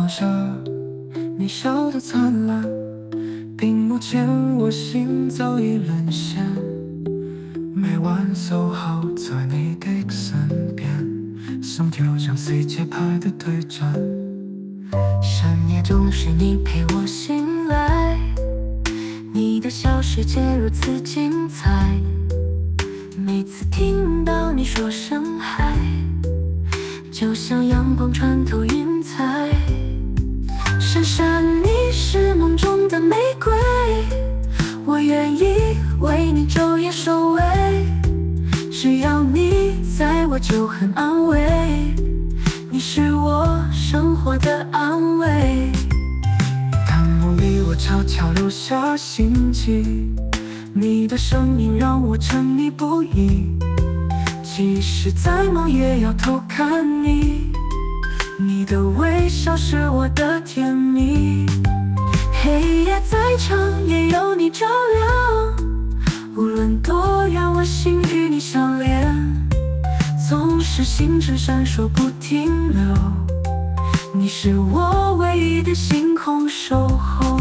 着你笑得灿烂，屏幕前我心早已沦陷，每晚守候在你的身边，心跳像随节拍的对战。 深夜中是你陪我醒来，你的小世界如此精彩，每次听到你说声嗨，就像阳光穿透云彩。闪闪你是梦中的玫瑰，我愿意为你昼夜守卫，只要你在我就很安慰，你是我生活的安慰。 弹幕里我悄悄留下心迹，你的声音让我沉迷不已，即使再忙也要偷看你，你的微笑是我的甜蜜。黑夜再长也有你照亮，无论多远我心与你相连，总是星辰闪烁不停留，你是我唯一的星空守候。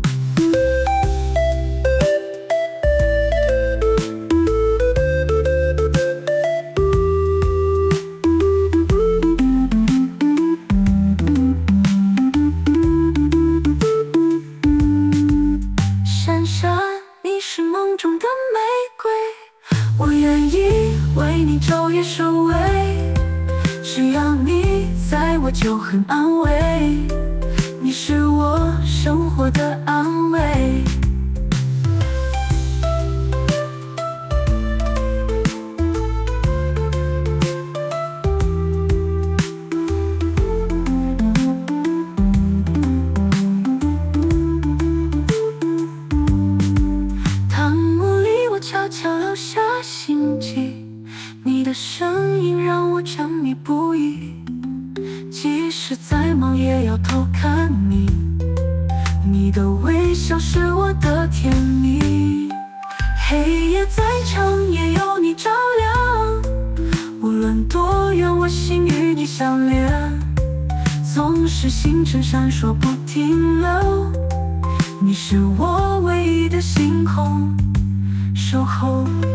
闪闪你是梦中的玫瑰，我愿意为你昼夜守卫，只要你在我就很安慰，你是我生活的安慰。弹幕里我悄悄留下心迹，你的声音让我沉迷不已，即使再忙也要偷看你，你的微笑是我的甜蜜。黑夜再长也有你照亮，无论多远我心与你相连，总是星辰闪烁不停留，你是我唯一的星空守候。